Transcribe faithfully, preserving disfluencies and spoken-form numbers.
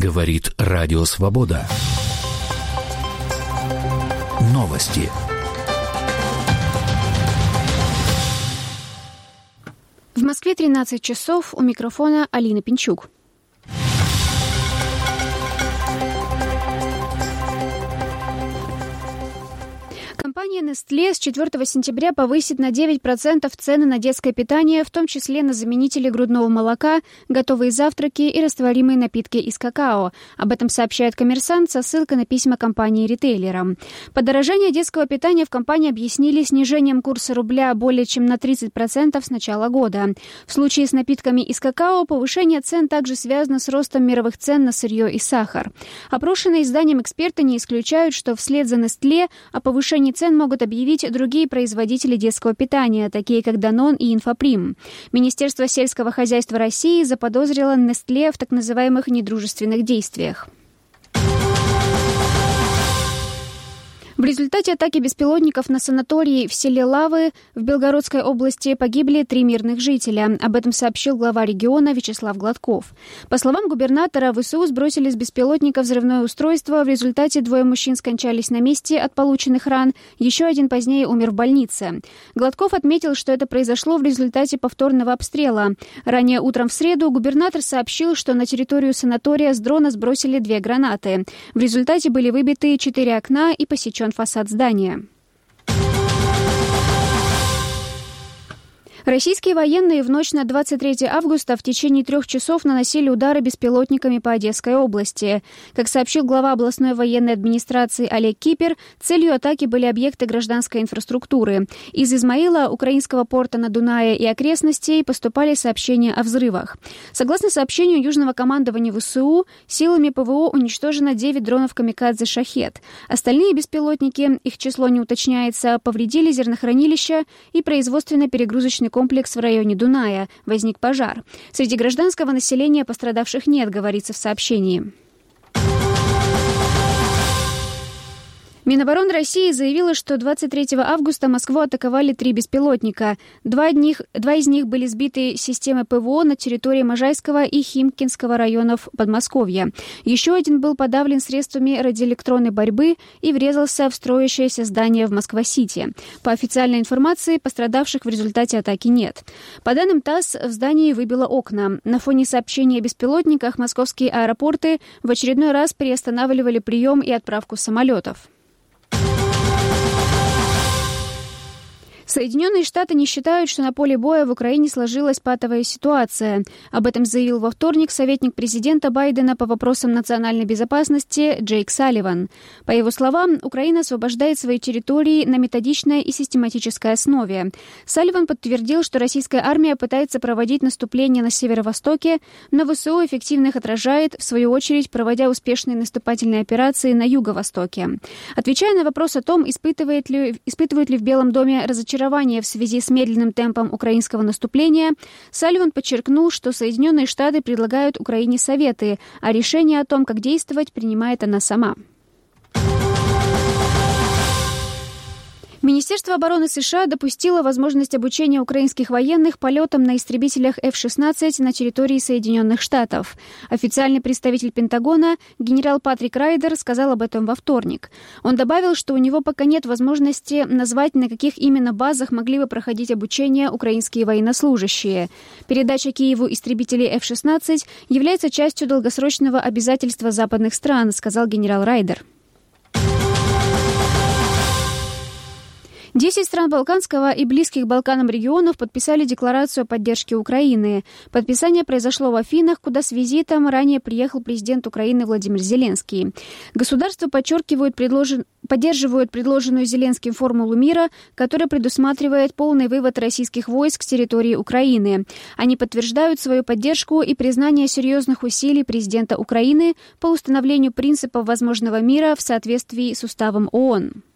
Говорит Радио Свобода. Новости. В Москве тринадцать часов, у микрофона Алина Пинчук. Компания Nestlé с четвёртого сентября повысит на девять процентов цены на детское питание, в том числе на заменители грудного молока, готовые завтраки и растворимые напитки из какао. Об этом сообщает «Коммерсант» со ссылкой на письма компании-ритейлерам. Подорожание детского питания в компании объяснили снижением курса рубля более чем на тридцать процентов с начала года. В случае с напитками из какао повышение цен также связано с ростом мировых цен на сырье и сахар. Опрошенные изданием эксперты не исключают, что вслед за Nestlé о повышении цен могут объявить другие производители детского питания, такие как Danone и Инфоприм. Министерство сельского хозяйства России заподозрило Nestlé в так называемых недружественных действиях. В результате атаки беспилотников на санатории в селе Лавы в Белгородской области погибли три мирных жителя. Об этом сообщил глава региона Вячеслав Гладков. По словам губернатора, ВСУ сбросили с беспилотника взрывное устройство. В результате двое мужчин скончались на месте от полученных ран. Еще один позднее умер в больнице. Гладков отметил, что это произошло в результате повторного обстрела. Ранее утром в среду губернатор сообщил, что на территорию санатория с дрона сбросили две гранаты. В результате были выбиты четыре окна и посечен фасад здания. Российские военные в ночь на двадцать третье августа в течение трех часов наносили удары беспилотниками по Одесской области. Как сообщил глава областной военной администрации Олег Кипер, целью атаки были объекты гражданской инфраструктуры. Из Измаила, украинского порта на Дунае и окрестностей поступали сообщения о взрывах. Согласно сообщению Южного командования ВСУ, силами ПВО уничтожено девять дронов камикадзе «Шахед». Остальные беспилотники, их число не уточняется, повредили зернохранилища и производственно-перегрузочный комплекс в районе Дуная. Возник пожар. Среди гражданского населения пострадавших нет, говорится в сообщении. Минобороны России заявила, что двадцать третьего августа Москву атаковали три беспилотника. Два, них, два из них были сбиты системой ПВО на территории Можайского и Химкинского районов Подмосковья. Еще один был подавлен средствами радиоэлектронной борьбы и врезался в строящееся здание в Москва-Сити. По официальной информации, пострадавших в результате атаки нет. По данным ТАСС, в здании выбило окна. На фоне сообщений о беспилотниках московские аэропорты в очередной раз приостанавливали прием и отправку самолетов. Соединенные Штаты не считают, что на поле боя в Украине сложилась патовая ситуация. Об этом заявил во вторник советник президента Байдена по вопросам национальной безопасности Джейк Салливан. По его словам, Украина освобождает свои территории на методичной и систематической основе. Салливан подтвердил, что российская армия пытается проводить наступление на северо-востоке, но ВСУ эффективно их отражает, в свою очередь проводя успешные наступательные операции на юго-востоке. Отвечая на вопрос о том, испытывает ли, испытывают ли в Белом доме разочарование в связи с медленным темпом украинского наступления, Салливан подчеркнул, что Соединенные Штаты предлагают Украине советы, а решение о том, как действовать, принимает она сама. Министерство обороны США допустило возможность обучения украинских военных полетам на истребителях эф шестнадцать на территории Соединенных Штатов. Официальный представитель Пентагона генерал Патрик Райдер сказал об этом во вторник. Он добавил, что у него пока нет возможности назвать, на каких именно базах могли бы проходить обучение украинские военнослужащие. Передача Киеву истребителей эф шестнадцать является частью долгосрочного обязательства западных стран, сказал генерал Райдер. Десять стран Балканского и близких Балканам регионов подписали декларацию о поддержке Украины. Подписание произошло в Афинах, куда с визитом ранее приехал президент Украины Владимир Зеленский. Государства подчеркивают, предложен... поддерживают предложенную Зеленским формулу мира, которая предусматривает полный вывод российских войск с территории Украины. Они подтверждают свою поддержку и признание серьезных усилий президента Украины по установлению принципов возможного мира в соответствии с уставом ООН.